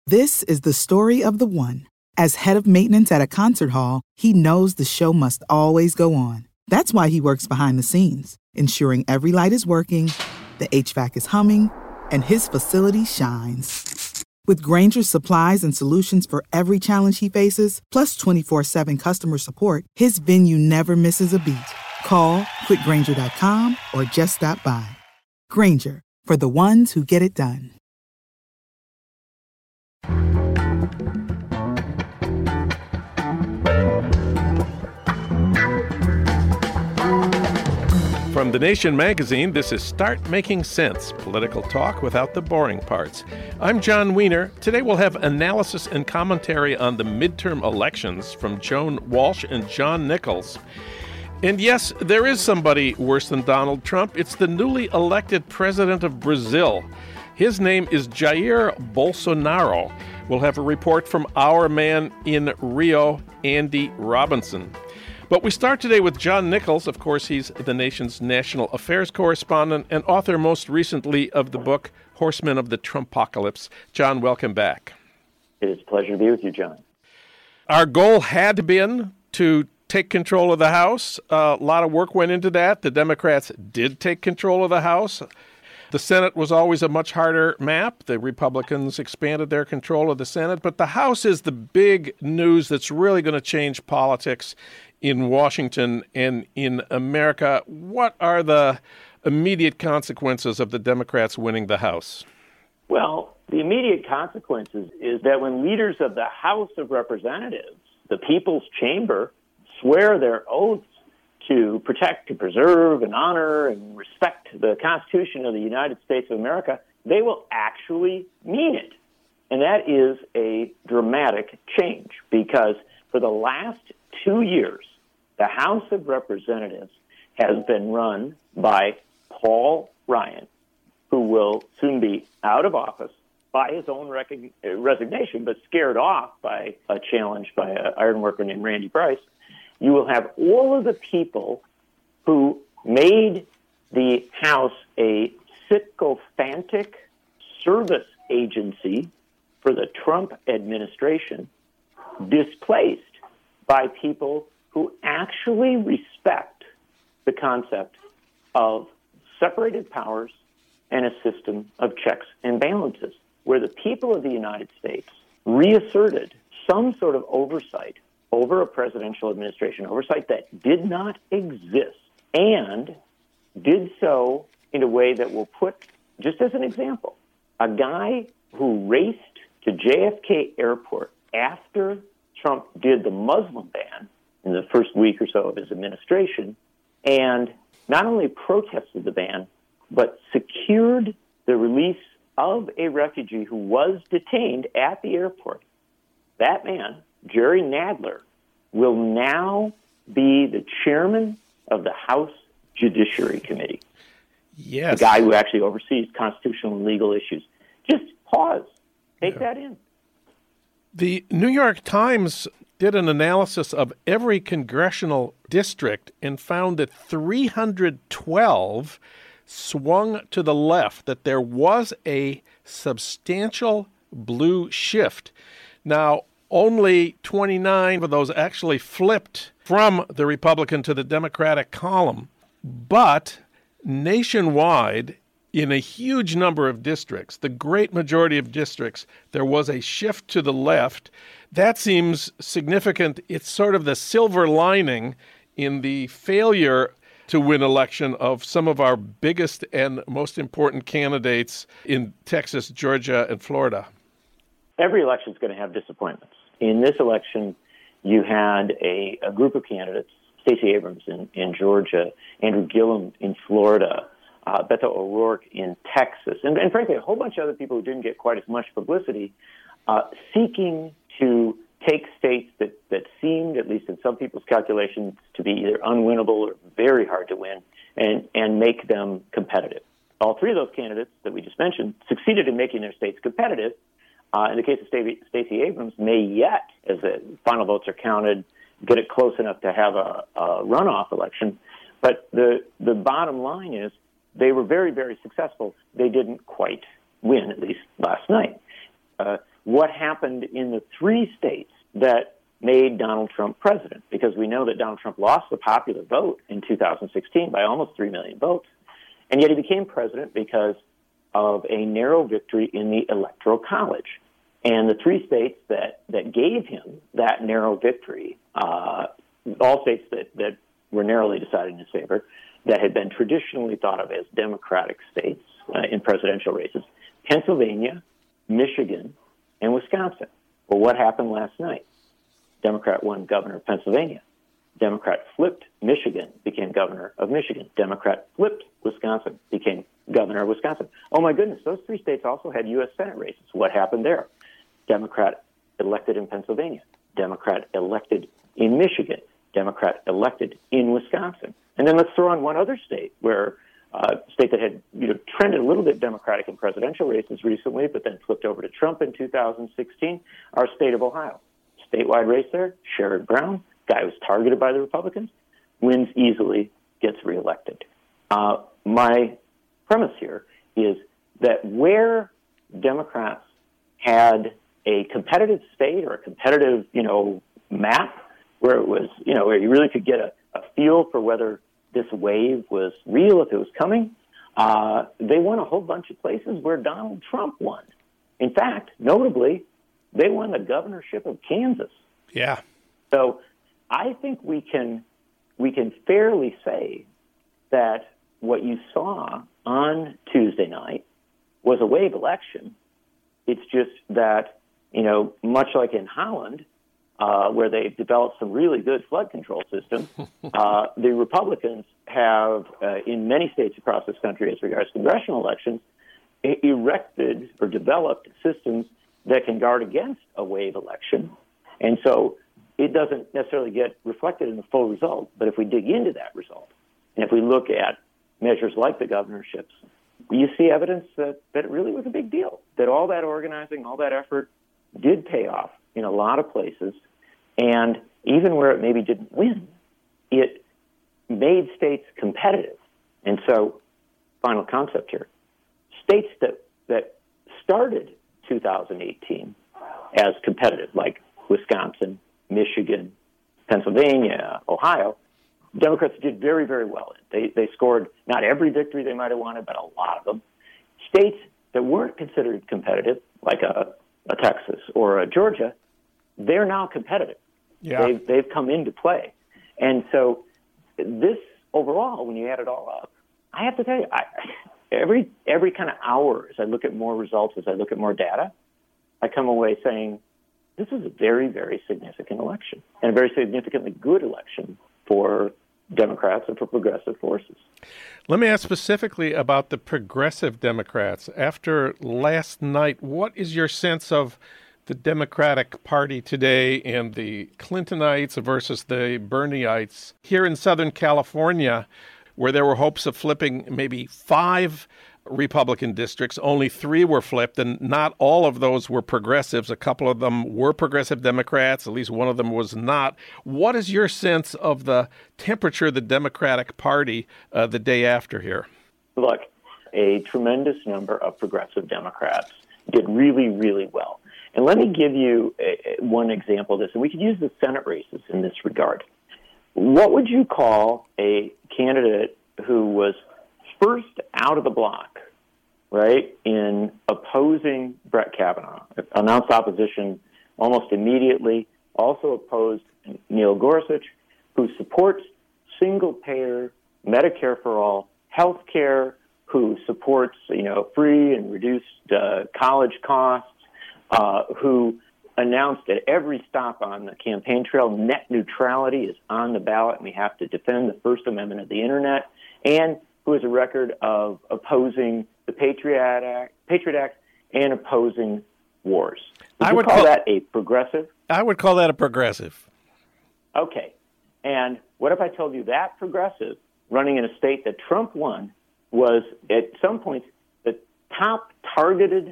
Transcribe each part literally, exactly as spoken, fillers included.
This is the story of the one. As head of maintenance at a concert hall, he knows the show must always go on. That's why he works behind the scenes, ensuring every light is working, the H V A C is humming, and his facility shines. With Grainger's supplies and solutions for every challenge he faces, plus twenty-four seven customer support, his venue never misses a beat. Call quick grainger dot com or just stop by. Grainger, for the ones who get it done. From The Nation magazine, this is Start Making Sense, political talk without the boring parts. I'm John Wiener. Today we'll have analysis and commentary on the midterm elections from Joan Walsh and John Nichols. And yes, there is somebody worse than Donald Trump. It's the newly elected president of Brazil. His name is Jair Bolsonaro. We'll have a report from our man in Rio, Andy Robinson. But we start today with John Nichols. Of course, he's the nation's national affairs correspondent and author most recently of the book Horsemen of the Trumpocalypse. John, welcome back. It is a pleasure to be with you, John. Our goal had been to take control of the House. Uh, a lot of work went into that. The Democrats did take control of the House. The Senate was always a much harder map. The Republicans expanded their control of the Senate. But the House is the big news that's really going to change politics in Washington and in America. What are the immediate consequences of the Democrats winning the House? Well, the immediate consequences is that when leaders of the House of Representatives, the People's Chamber, swear their oaths to protect, to preserve, and honor, and respect the Constitution of the United States of America, they will actually mean it. And that is a dramatic change because for the last two years, the House of Representatives has been run by Paul Ryan, who will soon be out of office by his own rec- resignation, but scared off by a challenge by an ironworker named Randy Bryce. You will have all of the people who made the House a sycophantic service agency for the Trump administration displaced by people who actually respect the concept of separated powers and a system of checks and balances, where the people of the United States reasserted some sort of oversight over a presidential administration, oversight that did not exist, and did so in a way that will put, just as an example, a guy who raced to J F K Airport after Trump did the Muslim ban in the first week or so of his administration, and not only protested the ban, but secured the release of a refugee who was detained at the airport. That man, Jerry Nadler, will now be the chairman of the House Judiciary Committee. Yes. The guy who actually oversees constitutional and legal issues. Just pause. Take yeah. that in. The New York Times did an analysis of every congressional district and found that three hundred twelve swung to the left, that there was a substantial blue shift. Now, only twenty-nine of those actually flipped from the Republican to the Democratic column. But nationwide, in a huge number of districts, the great majority of districts, there was a shift to the left. That seems significant. It's sort of the silver lining in the failure to win election of some of our biggest and most important candidates in Texas, Georgia, and Florida. Every election is going to have disappointments. In this election, you had a, a group of candidates, Stacey Abrams in, in Georgia, Andrew Gillum in Florida, uh, Beto O'Rourke in Texas, and, and frankly, a whole bunch of other people who didn't get quite as much publicity, uh, seeking to take states that, that seemed, at least in some people's calculations, to be either unwinnable or very hard to win, and, and make them competitive. All three of those candidates that we just mentioned succeeded in making their states competitive. Uh, in the case of Stacey Abrams, may yet, as the final votes are counted, get it close enough to have a, a runoff election. But the the bottom line is they were very, very successful. They didn't quite win, at least last night. Uh, what happened in the three states that made Donald Trump president, because we know that Donald Trump lost the popular vote in two thousand sixteen by almost three million votes, and yet he became president because of a narrow victory in the Electoral College. And the three states that, that gave him that narrow victory, uh, all states that, that were narrowly decided in his favor, that had been traditionally thought of as Democratic states uh, in presidential races, Pennsylvania, Michigan, and Wisconsin. Well, what happened last night? Democrat won governor of Pennsylvania. Democrat flipped Michigan, became governor of Michigan. Democrat flipped Wisconsin, became governor of Wisconsin. Oh, my goodness, those three states also had U S Senate races. What happened there? Democrat elected in Pennsylvania. Democrat elected in Michigan. Democrat elected in Wisconsin. And then let's throw on one other state where uh, a state that had you know trended a little bit Democratic in presidential races recently, but then flipped over to Trump in two thousand sixteen, our state of Ohio. Statewide race there, Sherrod Brown, guy who was targeted by the Republicans, wins easily, gets reelected. Uh, my premise here is that where Democrats had a competitive state or a competitive, you know, map where it was, you know, where you really could get a, a feel for whether this wave was real, if it was coming, uh, they won a whole bunch of places where Donald Trump won. In fact, notably, they won the governorship of Kansas. Yeah. So I think we can we can fairly say that what you saw on Tuesday night was a wave election. It's just that, you know, much like in Holland, uh, where they've developed some really good flood control systems, uh, the Republicans have, uh, in many states across this country as regards congressional elections, e- erected or developed systems that can guard against a wave election. And so it doesn't necessarily get reflected in the full result. But if we dig into that result, and if we look at measures like the governorships, you see evidence that, that it really was a big deal, that all that organizing, all that effort did pay off in a lot of places. And even where it maybe didn't win, it made states competitive. And so, final concept here, states that, that started two thousand eighteen as competitive, like Wisconsin, Michigan, Pennsylvania, Ohio, Democrats did very, very well. They they scored not every victory they might have wanted, but a lot of them. States that weren't considered competitive, like a, a Texas or a Georgia, they're now competitive. Yeah. They've, they've come into play. And so this overall, when you add it all up, I have to tell you, I, every every kind of hour as I look at more results, as I look at more data, I come away saying this is a very, very significant election and a very significantly good election for Democrats and for progressive forces. Let me ask specifically about the progressive Democrats. After last night, what is your sense of the Democratic Party today and the Clintonites versus the Bernieites here in Southern California, where there were hopes of flipping maybe five Republican districts? Only three were flipped, and not all of those were progressives. A couple of them were progressive Democrats. At least one of them was not. What is your sense of the temperature of the Democratic Party uh, the day after here? Look, a tremendous number of progressive Democrats did really, really well. And let me give you a, one example of this, and we could use the Senate races in this regard. What would you call a candidate who was first out of the block, right, in opposing Brett Kavanaugh, announced opposition almost immediately, also opposed Neil Gorsuch, who supports single-payer Medicare for all health care, who supports, you know, free and reduced uh, college costs, uh, who announced at every stop on the campaign trail net neutrality is on the ballot and we have to defend the First Amendment of the Internet, and who has a record of opposing the Patriot Act, Patriot Act and opposing wars. Would I you would call, call that a progressive? I would call that a progressive. Okay. And what if I told you that progressive, running in a state that Trump won, was at some points the top targeted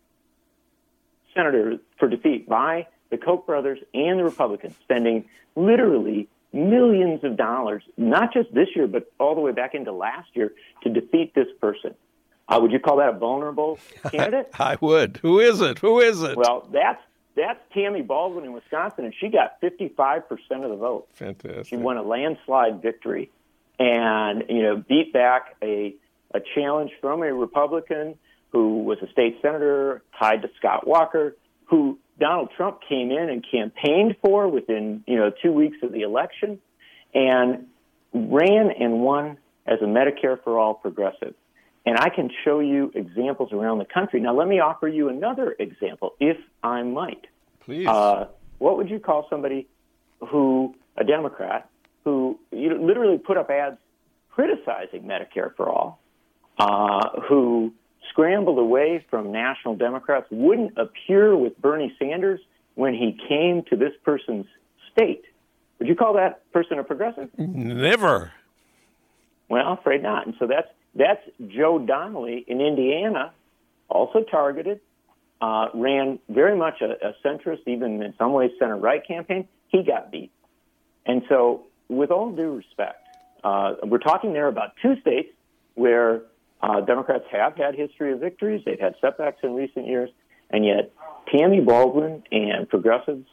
senator for defeat by the Koch brothers and the Republicans, spending literally millions of dollars, not just this year, but all the way back into last year, to defeat this person. Uh, would you call that a vulnerable candidate? I, I would. Who is it? Who is it? Well, that's that's Tammy Baldwin in Wisconsin, and she got fifty-five percent of the vote. Fantastic. She won a landslide victory, and you know beat back a a challenge from a Republican who was a state senator tied to Scott Walker, who Donald Trump came in and campaigned for within you know two weeks of the election, and ran and won as a Medicare for All progressive. And I can show you examples around the country. Now, let me offer you another example, if I might. Please. Uh, what would you call somebody who, a Democrat, who you know, literally put up ads criticizing Medicare for All, uh, who scrambled away from national Democrats, wouldn't appear with Bernie Sanders when he came to this person's state? Would you call that person a progressive? Never. Well, I'm afraid not. And so that's That's Joe Donnelly in Indiana, also targeted, uh, ran very much a, a centrist, even in some ways center-right campaign. He got beat. And so with all due respect, uh, we're talking there about two states where uh, Democrats have had history of victories. They've had setbacks in recent years. And yet Tammy Baldwin and progressives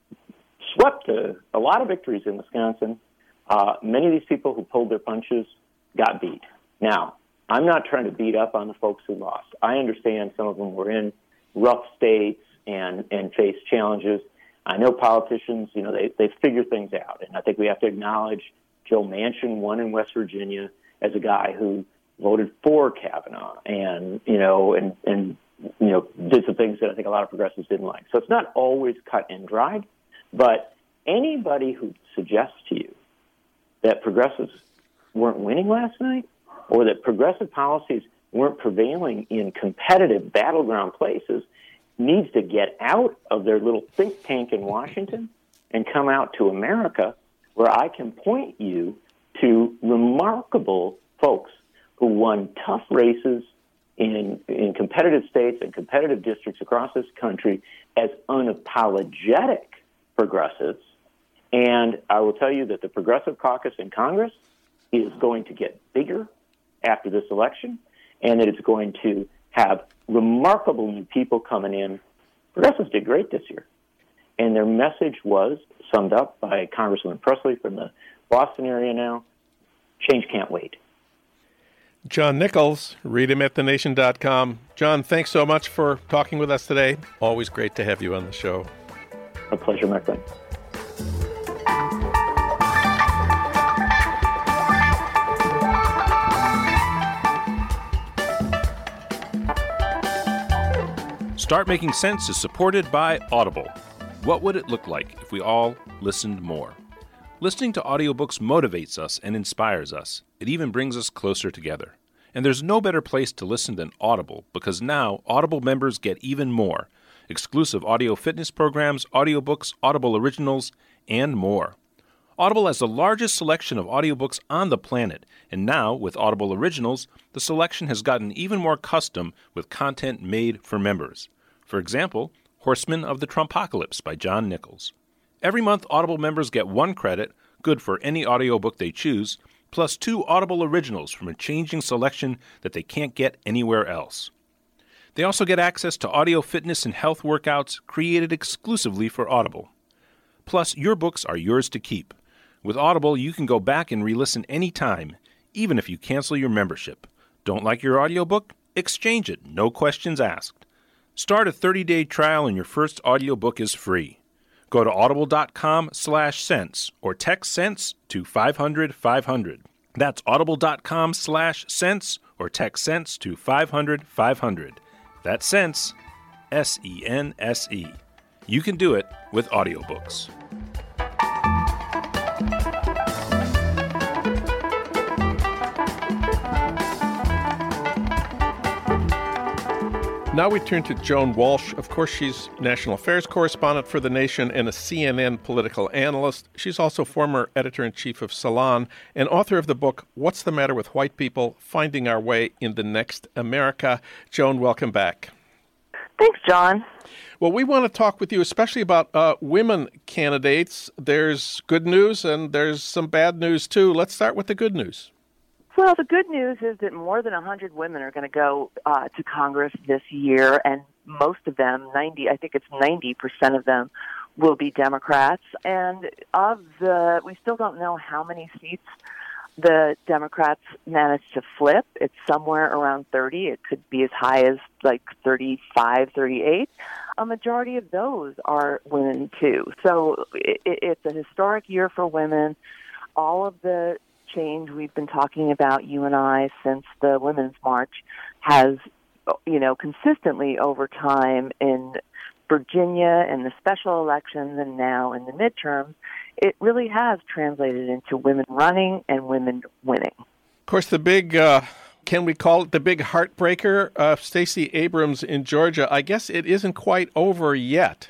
swept a, a lot of victories in Wisconsin. Uh, many of these people who pulled their punches got beat. Now, I'm not trying to beat up on the folks who lost. I understand some of them were in rough states and, and faced challenges. I know politicians, you know, they, they figure things out. And I think we have to acknowledge Joe Manchin won in West Virginia as a guy who voted for Kavanaugh and, you know, and, and, you know, did some things that I think a lot of progressives didn't like. So it's not always cut and dried, but anybody who suggests to you that progressives weren't winning last night, or that progressive policies weren't prevailing in competitive battleground places, needs to get out of their little think tank in Washington and come out to America, where I can point you to remarkable folks who won tough races in, in competitive states and competitive districts across this country as unapologetic progressives. And I will tell you that the Progressive Caucus in Congress is going to get bigger after this election, and that it's going to have remarkable new people coming in. Progressives did great this year, and their message was summed up by Congresswoman Presley from the Boston area now: change can't wait. John Nichols, read him at the nation dot com. John, thanks so much for talking with us today. Always great to have you on the show. A pleasure, my friend. Start Making Sense is supported by Audible. What would it look like if we all listened more? Listening to audiobooks motivates us and inspires us. It even brings us closer together. And there's no better place to listen than Audible, because now Audible members get even more. Exclusive audio fitness programs, audiobooks, Audible originals, and more. Audible has the largest selection of audiobooks on the planet, and now, with Audible Originals, the selection has gotten even more custom with content made for members. For example, Horsemen of the Trumpocalypse by John Nichols. Every month, Audible members get one credit, good for any audiobook they choose, plus two Audible Originals from a changing selection that they can't get anywhere else. They also get access to audio fitness and health workouts created exclusively for Audible. Plus, your books are yours to keep. With Audible, you can go back and re-listen anytime, even if you cancel your membership. Don't like your audiobook? Exchange it, no questions asked. Start a thirty-day trial and your first audiobook is free. Go to audible.com slash sense or text sense to five hundred five hundred. That's audible.com slash sense or text sense to five hundred five hundred. That's sense, S E N S E. You can do it with audiobooks. Now we turn to Joan Walsh. Of course, she's national affairs correspondent for The Nation and a C N N political analyst. She's also former editor-in-chief of Salon and author of the book, What's the Matter with White People? Finding Our Way in the Next America. Joan, welcome back. Thanks, John. Well, we want to talk with you especially about uh, women candidates. There's good news and there's some bad news, too. Let's start with the good news. Well, the good news is that more than one hundred women are going to go uh, to Congress this year, and most of them, ninety, I think it's ninety percent of them, will be Democrats. And of the, we still don't know how many seats the Democrats managed to flip. It's somewhere around thirty. It could be as high as like thirty-five, thirty-eight. A majority of those are women, too. So it, it's a historic year for women. All of the change we've been talking about, you and I, since the Women's March has, you know, consistently over time in Virginia, in the special elections, and now in the midterms, it really has translated into women running and women winning. Of course, the big, uh, can we call it the big heartbreaker, uh, Stacey Abrams in Georgia, I guess it isn't quite over yet.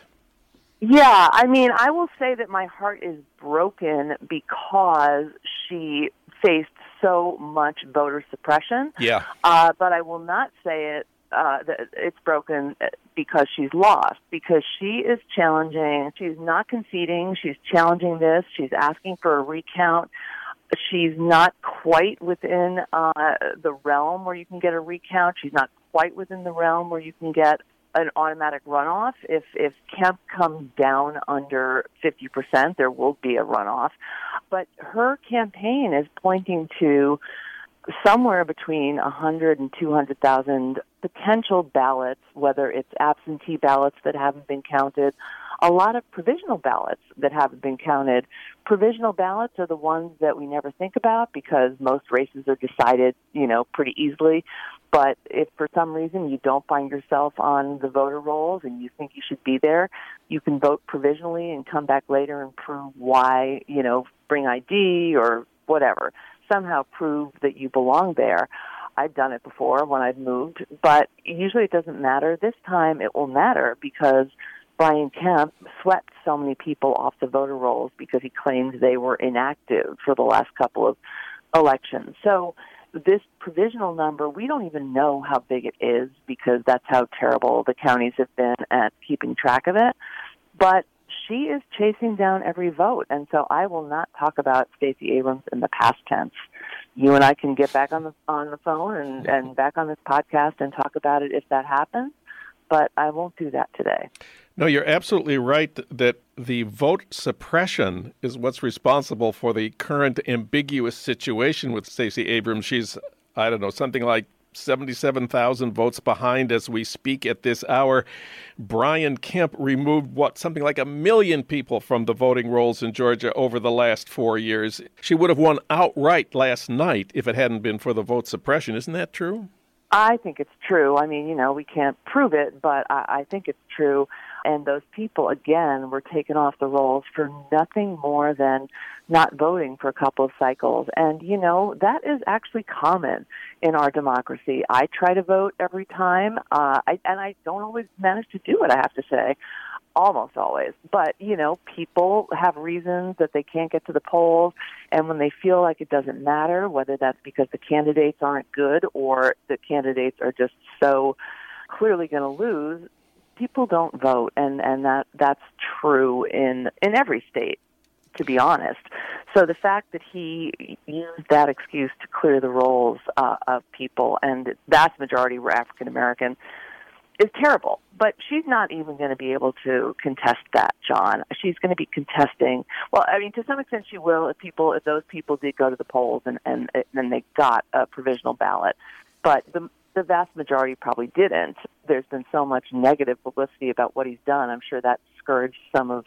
Yeah, I mean, I will say that my heart is broken because she faced so much voter suppression. Yeah. Uh, but I will not say it, uh, that it's broken because she's lost, because she is challenging. She's not conceding. She's challenging this. She's asking for a recount. She's not quite within uh, the realm where you can get a recount. She's not quite within the realm where you can get an automatic runoff. If if Kemp comes down under fifty percent, there will be a runoff. But her campaign is pointing to somewhere between one hundred and two hundred thousand potential ballots, whether it's absentee ballots that haven't been counted, a lot of provisional ballots that haven't been counted. Provisional ballots are the ones that we never think about because most races are decided, you know, pretty easily. But if for some reason you don't find yourself on the voter rolls and you think you should be there, you can vote provisionally and come back later and prove why, you know, bring I D or whatever, somehow prove that you belong there. I've done it before when I've moved, but usually it doesn't matter. This time it will matter because Brian Kemp swept so many people off the voter rolls because he claimed they were inactive for the last couple of elections. So this provisional number, we don't even know how big it is because that's how terrible the counties have been at keeping track of it. But she is chasing down every vote, and so I will not talk about Stacey Abrams in the past tense. You and I can get back on the on the phone and, and back on this podcast and talk about it if that happens, but I won't do that today. No, you're absolutely right that the vote suppression is what's responsible for the current ambiguous situation with Stacey Abrams. She's, I don't know, something like seventy-seven thousand votes behind as we speak at this hour. Brian Kemp removed, what, something like a million people from the voting rolls in Georgia over the last four years. She would have won outright last night if it hadn't been for the vote suppression. Isn't that true? I think it's true. I mean, you know, we can't prove it, but I, I think it's true. And those people, again, were taken off the rolls for nothing more than not voting for a couple of cycles. And, you know, that is actually common in our democracy. I try to vote every time, uh, I, and I don't always manage to do it, I have to say. Almost always. But, you know, people have reasons that they can't get to the polls, and when they feel like it doesn't matter, whether that's because the candidates aren't good or the candidates are just so clearly going to lose, people don't vote, and, and that that's true in, in every state, to be honest. So the fact that he used that excuse to clear the rolls uh, of people, and the vast majority were African American, is terrible. But she's not even going to be able to contest that, John. She's going to be contesting. Well, I mean, to some extent she will if people, if those people did go to the polls and and then they got a provisional ballot. But the the vast majority probably didn't. There's been so much negative publicity about what he's done. I'm sure that discouraged some of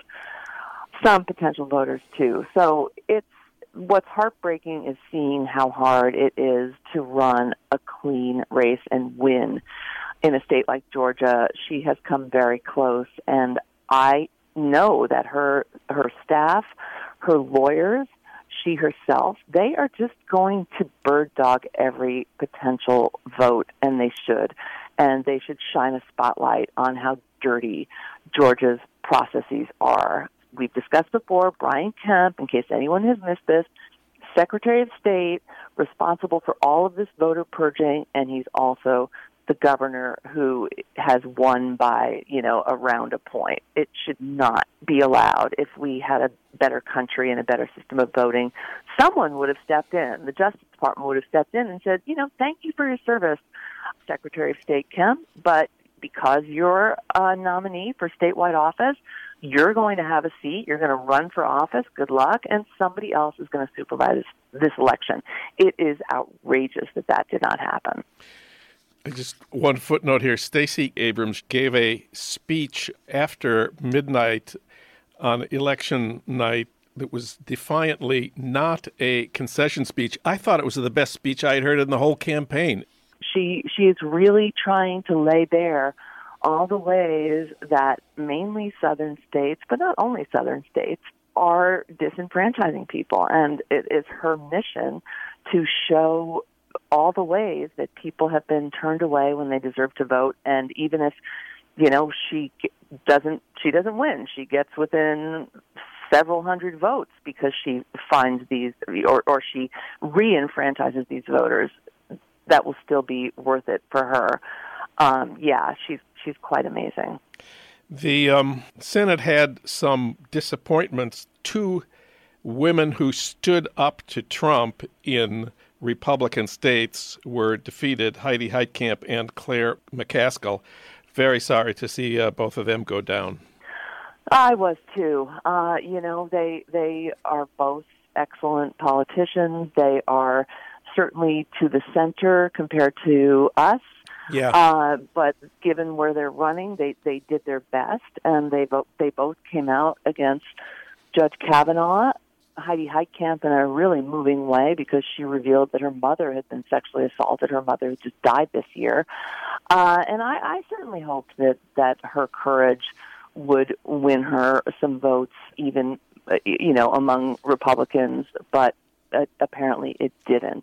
some potential voters too. So it's what's heartbreaking is seeing how hard it is to run a clean race and win. In a state like Georgia, she has come very close, and I know that her her staff, her lawyers, she herself, they are just going to bird dog every potential vote, and they should. And they should shine a spotlight on how dirty Georgia's processes are. We've discussed before, Brian Kemp, in case anyone has missed this, Secretary of State, responsible for all of this voter purging, and he's also the governor who has won by, you know, around a point. It should not be allowed. If we had a better country and a better system of voting, someone would have stepped in. The Justice Department would have stepped in and said, you know, thank you for your service, Secretary of State Kim, but because you're a nominee for statewide office, you're going to have a seat, you're going to run for office, good luck, and somebody else is going to supervise this election. It is outrageous that that did not happen. Just one footnote here. Stacey Abrams gave a speech after midnight on election night that was defiantly not a concession speech. I thought it was the best speech I had heard in the whole campaign. She she is really trying to lay bare all the ways that mainly southern states, but not only southern states, are disenfranchising people. And it is her mission to show all the ways that people have been turned away when they deserve to vote. And even if, you know, she doesn't, she doesn't win, she gets within several hundred votes because she finds these, or, or she re-enfranchises these voters, that will still be worth it for her. Um, yeah, she's she's quite amazing. The um, Senate had some disappointments. Two women who stood up to Trump in Republican states were defeated, Heidi Heitkamp and Claire McCaskill. Very sorry to see uh, both of them go down. I was too. Uh, you know, they they are both excellent politicians. They are certainly to the center compared to us. Yeah. Uh, but given where they're running, they, they did their best, and they both they both came out against Judge Kavanaugh. Heidi Heitkamp in a really moving way because she revealed that her mother had been sexually assaulted. Her mother just died this year. Uh, and I, I certainly hoped that, that her courage would win her some votes, even, uh, you know, among Republicans, but uh, apparently it didn't.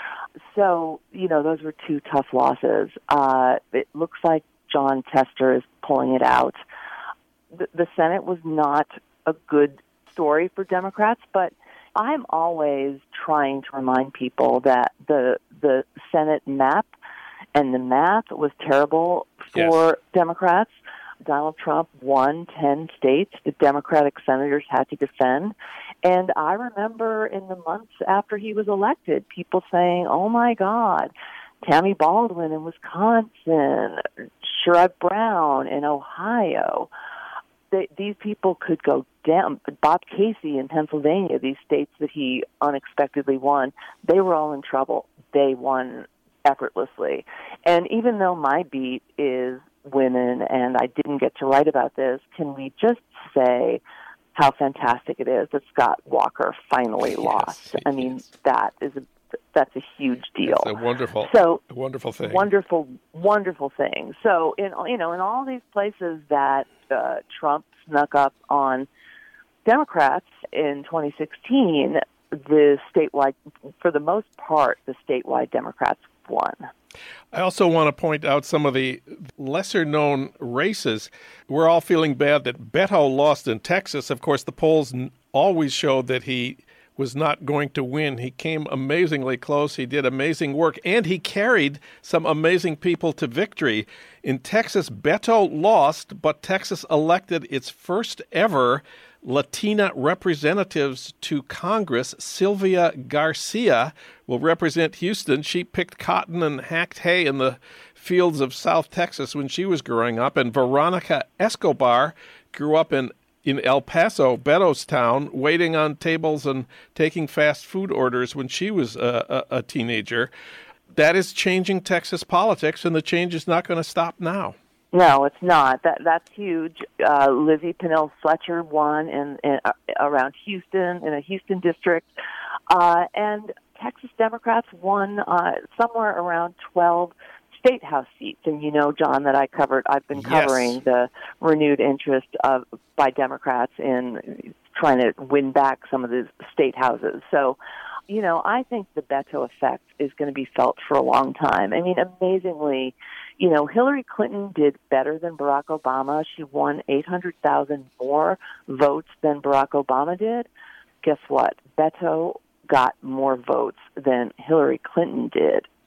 So, you know, those were two tough losses. Uh, it looks like John Tester is pulling it out. The, the Senate was not a good story for Democrats, but I'm always trying to remind people that the the Senate map and the math was terrible for Yes. Democrats. Donald Trump won ten states the Democratic senators had to defend. And I remember in the months after he was elected, people saying, oh, my God, Tammy Baldwin in Wisconsin, Sherrod Brown in Ohio. They, these people could go down. Bob Casey in Pennsylvania, these states that he unexpectedly won, they were all in trouble. They won effortlessly. And even though my beat is women and I didn't get to write about this, can we just say how fantastic it is that Scott Walker finally Yes, lost? I mean, yes. that is a that's a huge deal. It's a wonderful, so a wonderful thing. Wonderful, wonderful thing. So in you know in all these places that uh, Trump snuck up on Democrats in twenty sixteen, the statewide, for the most part, the statewide Democrats won. I also want to point out some of the lesser-known races. We're all feeling bad that Beto lost in Texas. Of course, the polls always showed that he was not going to win. He came amazingly close. He did amazing work, and he carried some amazing people to victory. In Texas, Beto lost, but Texas elected its first ever Latina representatives to Congress. Sylvia Garcia will represent Houston. She picked cotton and hacked hay in the fields of South Texas when she was growing up. And Veronica Escobar grew up in, in El Paso, Beto's town, waiting on tables and taking fast food orders when she was a, a, a teenager. That is changing Texas politics, and the change is not going to stop now. No, it's not. That that's huge. Uh, Lizzie Pinnell Fletcher won in, in uh, around Houston in a Houston district, uh, and Texas Democrats won uh, somewhere around twelve state house seats. And you know, John, that I covered. I've been covering Yes. the renewed interest of by Democrats in trying to win back some of the state houses. So, you know, I think the Beto effect is going to be felt for a long time. I mean, amazingly, you know, Hillary Clinton did better than Barack Obama. She won eight hundred thousand more votes than Barack Obama did. Guess what? Beto got more votes than Hillary Clinton did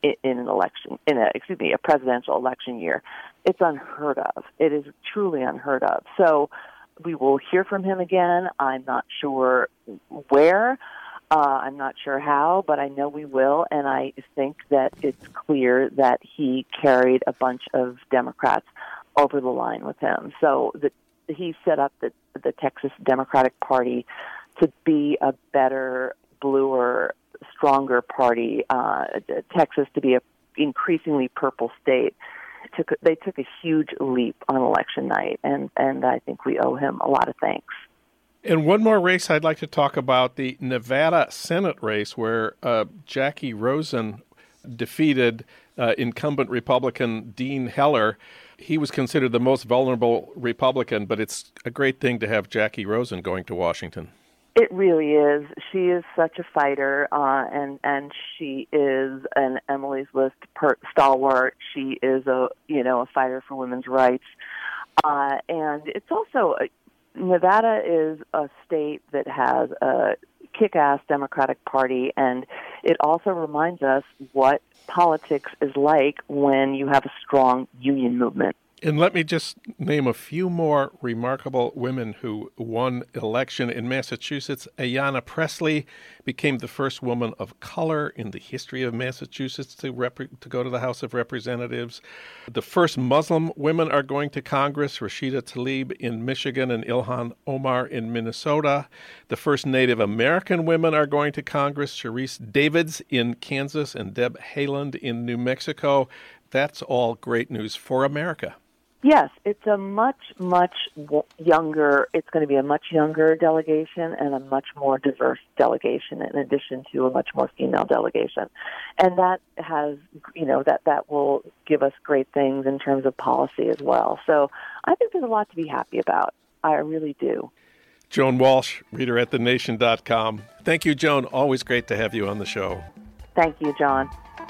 in, in an election, in a, excuse me, a presidential election year. It's unheard of. It is truly unheard of. So we will hear from him again. I'm not sure where. Uh, I'm not sure how, but I know we will, and I think that it's clear that he carried a bunch of Democrats over the line with him. So the, he set up the, the Texas Democratic Party to be a better, bluer, stronger party, uh, Texas to be an increasingly purple state. Took, they took a huge leap on election night, and, and I think we owe him a lot of thanks. And one more race I'd like to talk about, the Nevada Senate race, where uh, Jackie Rosen defeated uh, incumbent Republican Dean Heller. He was considered the most vulnerable Republican, but it's a great thing to have Jackie Rosen going to Washington. It really is. She is such a fighter, uh, and and she is an Emily's List per- stalwart. She is a you know a fighter for women's rights, uh, and it's also a, Nevada is a state that has a kick-ass Democratic Party, and it also reminds us what politics is like when you have a strong union movement. And let me just name a few more remarkable women who won election in Massachusetts. Ayanna Pressley became the first woman of color in the history of Massachusetts to rep- to go to the House of Representatives. The first Muslim women are going to Congress, Rashida Tlaib in Michigan and Ilhan Omar in Minnesota. The first Native American women are going to Congress, Sharice Davids in Kansas and Deb Haaland in New Mexico. That's all great news for America. Yes, it's a much, much younger, it's going to be a much younger delegation and a much more diverse delegation in addition to a much more female delegation. And that has, you know, that, that will give us great things in terms of policy as well. So I think there's a lot to be happy about. I really do. Joan Walsh, reader at the nation dot com. Thank you, Joan. Always great to have you on the show. Thank you, John.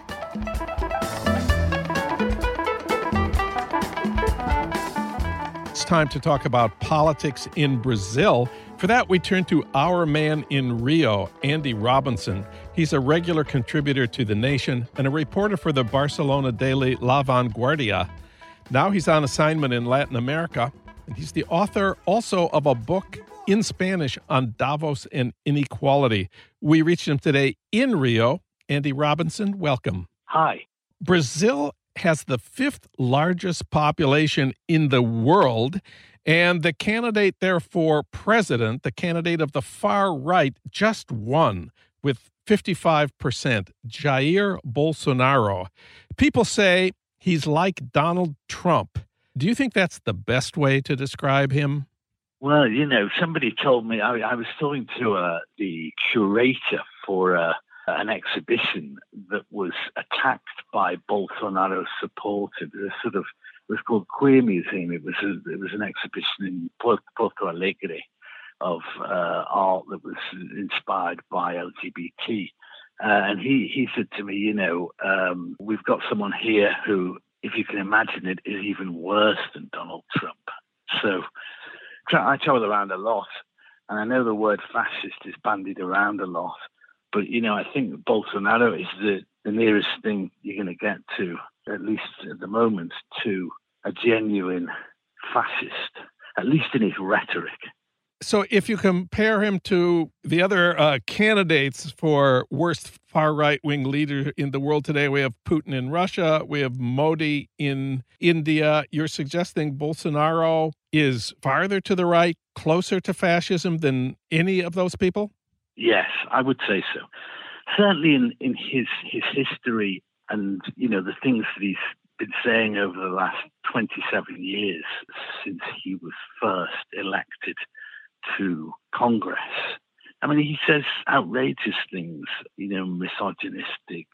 It's time to talk about politics in Brazil. For that, we turn to our man in Rio, Andy Robinson. He's a regular contributor to The Nation and a reporter for the Barcelona daily La Vanguardia. Now he's on assignment in Latin America, and he's the author also of a book in Spanish on Davos and inequality. We reached him today in Rio. Andy Robinson, welcome. Hi. Brazil has the fifth largest population in the world, and the candidate there for president, the candidate of the far right, just won with fifty-five percent, Jair Bolsonaro. People say he's like Donald Trump. Do you think that's the best way to describe him? Well, you know, somebody told me, I, I was talking to uh, the curator for uh, an exhibition that was attacked by Bolsonaro supporters. It was sort of, it was called Queer Museum. It was a, it was an exhibition in Porto Alegre of uh, art that was inspired by L G B T. Uh, and he, he said to me, you know, um, we've got someone here who, if you can imagine it, is even worse than Donald Trump. So I travel around a lot, and I know the word fascist is bandied around a lot. But, you know, I think Bolsonaro is the, the nearest thing you're going to get to, at least at the moment, to a genuine fascist, at least in his rhetoric. So if you compare him to the other uh, candidates for worst far-right-wing leader in the world today, we have Putin in Russia, we have Modi in India. You're suggesting Bolsonaro is farther to the right, closer to fascism than any of those people? Yes, I would say so. Certainly in, in his his history and, you know, the things that he's been saying over the last twenty-seven years since he was first elected to Congress. I mean, he says outrageous things, you know, misogynistic,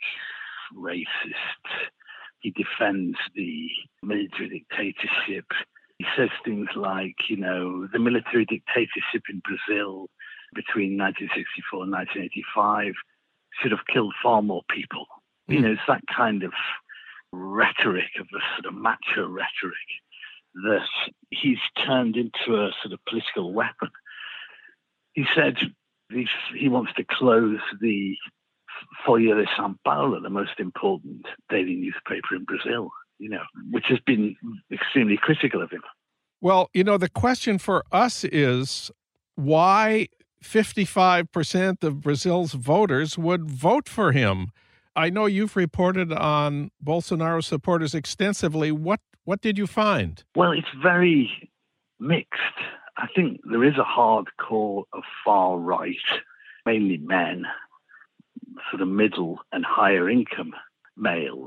racist. He defends the military dictatorship. He says things like, you know, the military dictatorship in Brazil between nineteen sixty-four and nineteen eighty-five should have killed far more people. Mm. You know, it's that kind of rhetoric, of the sort of macho rhetoric, that he's turned into a sort of political weapon. He said he wants to close the Folha de São Paulo, the most important daily newspaper in Brazil, you know, which has been extremely critical of him. Well, you know, the question for us is why fifty-five percent of Brazil's voters would vote for him. I know you've reported on Bolsonaro supporters extensively. What what did you find? Well, it's very mixed. I think there is a hardcore of far right, mainly men, sort of middle and higher income males,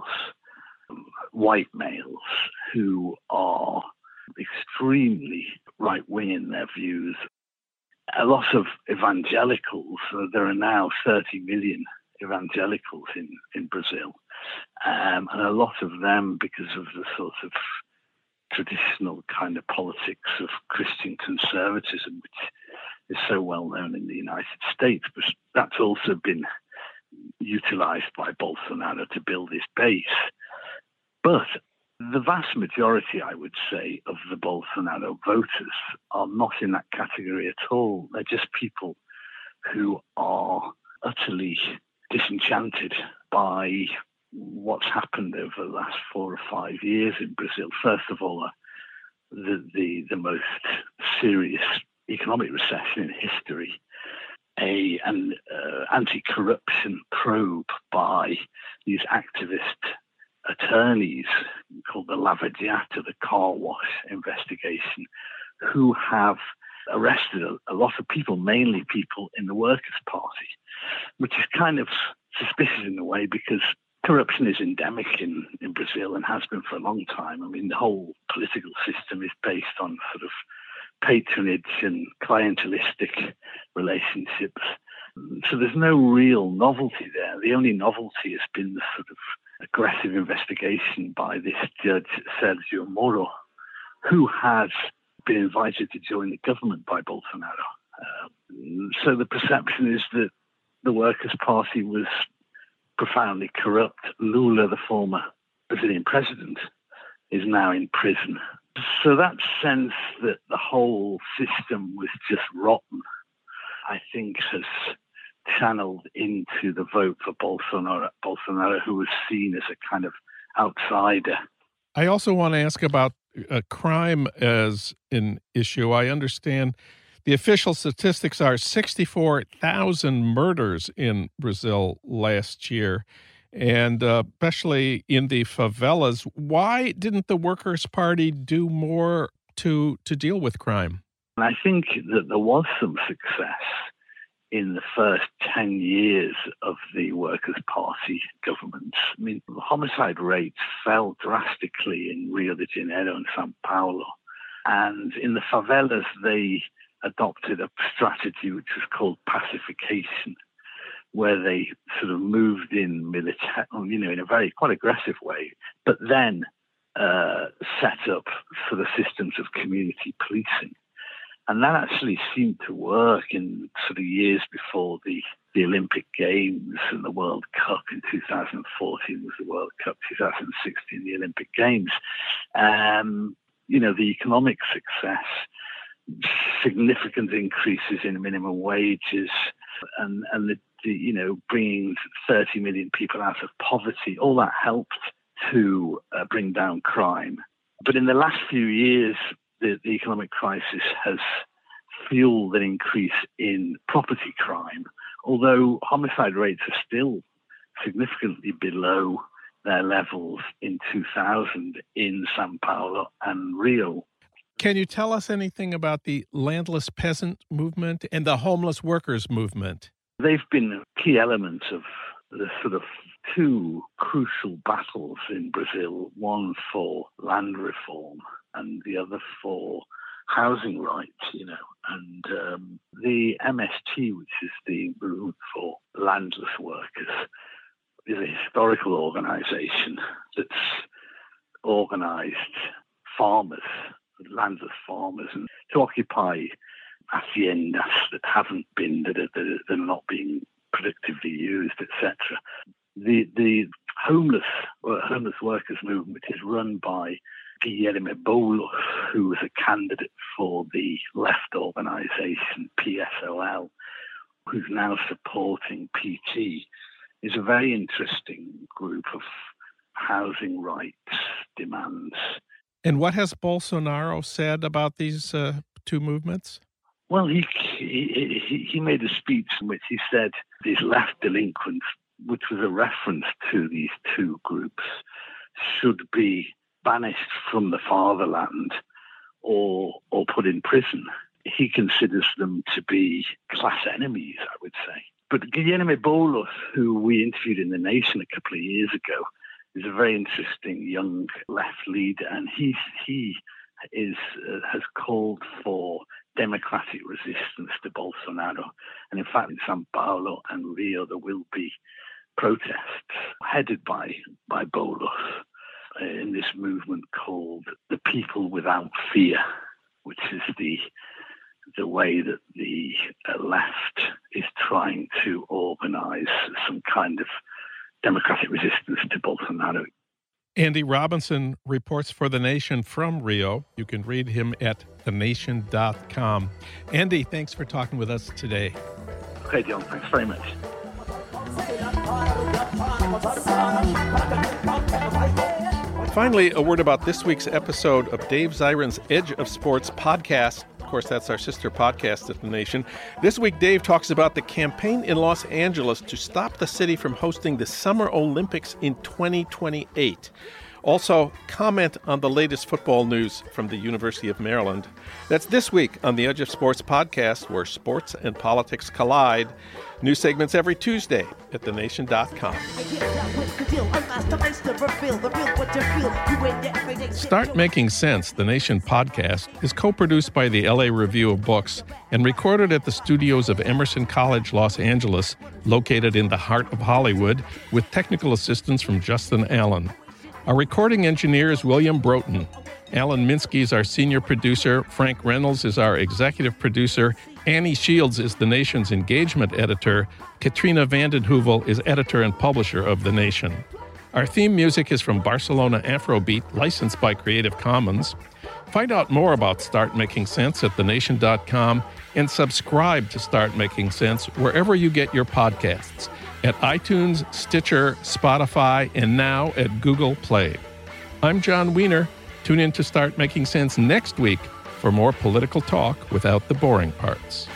white males, who are extremely right-wing in their views. A lot of evangelicals, so there are now thirty million evangelicals in, in Brazil, um, and a lot of them, because of the sort of traditional kind of politics of Christian conservatism, which is so well known in the United States, but that's also been utilized by Bolsonaro to build his base. But the vast majority, I would say, of the Bolsonaro voters are not in that category at all. They're just people who are utterly disenchanted by what's happened over the last four or five years in Brazil. First of all, uh, the, the the most serious economic recession in history, a an uh, anti-corruption probe by these activist attorneys called the Lava Jato, the car wash investigation, who have arrested a, a lot of people, mainly people in the Workers' Party, which is kind of suspicious in a way because corruption is endemic in, in Brazil and has been for a long time. I mean, the whole political system is based on sort of patronage and clientelistic relationships. So there's no real novelty there. The only novelty has been the sort of aggressive investigation by this judge, Sergio Moro, who has been invited to join the government by Bolsonaro. Uh, so the perception is that the Workers' Party was profoundly corrupt. Lula, the former Brazilian president, is now in prison. So that sense that the whole system was just rotten, I think, has channeled into the vote for Bolsonaro, Bolsonaro, who was seen as a kind of outsider. I also want to ask about uh, crime as an issue. I understand the official statistics are sixty-four thousand murders in Brazil last year, and uh, especially in the favelas. Why didn't the Workers' Party do more to to deal with crime? And I think that there was some success in the first ten years of the Workers' Party government. I mean, the homicide rates fell drastically in Rio de Janeiro and Sao Paulo. And in the favelas, they adopted a strategy which was called pacification, where they sort of moved in military, you know, in a very quite aggressive way, but then uh, set up sort of systems of community policing. And that actually seemed to work in sort of years before the, the Olympic Games and the World Cup. In two thousand fourteen was the World Cup, two thousand sixteen the Olympic Games. Um, you know, the economic success, significant increases in minimum wages, and, and the, the, you know, bringing thirty million people out of poverty, all that helped to uh, bring down crime. But in the last few years, The, the economic crisis has fueled an increase in property crime, although homicide rates are still significantly below their levels in two thousand in Sao Paulo and Rio. Can you tell us anything about the landless peasant movement and the homeless workers movement? They've been a key element of the sort of two crucial battles in Brazil, one for land reform and the other for housing rights, you know. And um, the M S T, which is the movement for landless workers, is a historical organization that's organized farmers, landless farmers, and to occupy haciendas that haven't been, that are, that are not being productively used, et cetera. The the homeless uh, homeless workers movement, which is run by Guilherme Boulos, who was a candidate for the left organisation P S O L, who's now supporting P T, is a very interesting group of housing rights demands. And what has Bolsonaro said about these uh, two movements? Well, he, he he made a speech in which he said these left delinquents, which was a reference to these two groups, should be banished from the fatherland or or put in prison. He considers them to be class enemies, I would say. But Guilherme Boulos, who we interviewed in The Nation a couple of years ago, is a very interesting young left leader, and he he is uh, has called for democratic resistance to Bolsonaro. And in fact, in São Paulo and Rio, there will be protests headed by by Boulos uh, in this movement called the People Without Fear, which is the the way that the uh, left is trying to organize some kind of democratic resistance to Bolsonaro. Andy Robinson reports for The Nation from Rio. You can read him at the nation dot com. Andy, thanks for talking with us today. Okay, John, thanks very much. Finally, a word about this week's episode of Dave Zirin's Edge of Sports podcast. Of course, that's our sister podcast at The Nation. This week, Dave talks about the campaign in Los Angeles to stop the city from hosting the Summer Olympics in twenty twenty-eight. Also, comment on the latest football news from the University of Maryland. That's this week on the Edge of Sports podcast, where sports and politics collide. New segments every Tuesday at the nation dot com. Start Making Sense, the Nation podcast, is co-produced by the L A Review of Books and recorded at the studios of Emerson College, Los Angeles, located in the heart of Hollywood, with technical assistance from Justin Allen. Our recording engineer is William Broughton. Alan Minsky is our senior producer. Frank Reynolds is our executive producer. Annie Shields is The Nation's engagement editor. Katrina Vanden Heuvel is editor and publisher of The Nation. Our theme music is from Barcelona Afrobeat, licensed by Creative Commons. Find out more about Start Making Sense at the nation dot com and subscribe to Start Making Sense wherever you get your podcasts, at iTunes, Stitcher, Spotify, and now at Google Play. I'm John Wiener. Tune in to Start Making Sense next week for more political talk without the boring parts.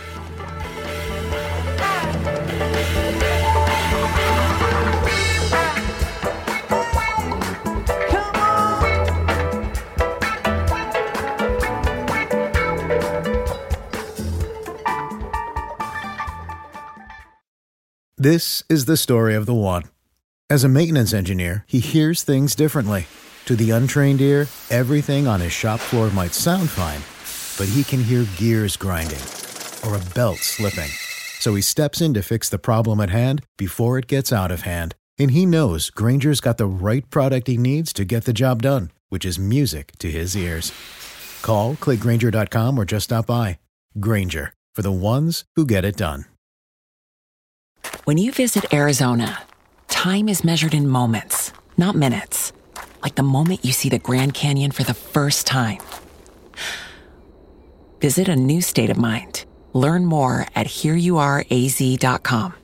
This is the story of the one. As a maintenance engineer, he hears things differently. To the untrained ear, everything on his shop floor might sound fine, but he can hear gears grinding or a belt slipping. So he steps in to fix the problem at hand before it gets out of hand. And he knows Grainger's got the right product he needs to get the job done, which is music to his ears. Call, click Grainger dot com, or just stop by. Grainger, for the ones who get it done. When you visit Arizona, time is measured in moments, not minutes. Like the moment you see the Grand Canyon for the first time. Visit a new state of mind. Learn more at here you are a z dot com.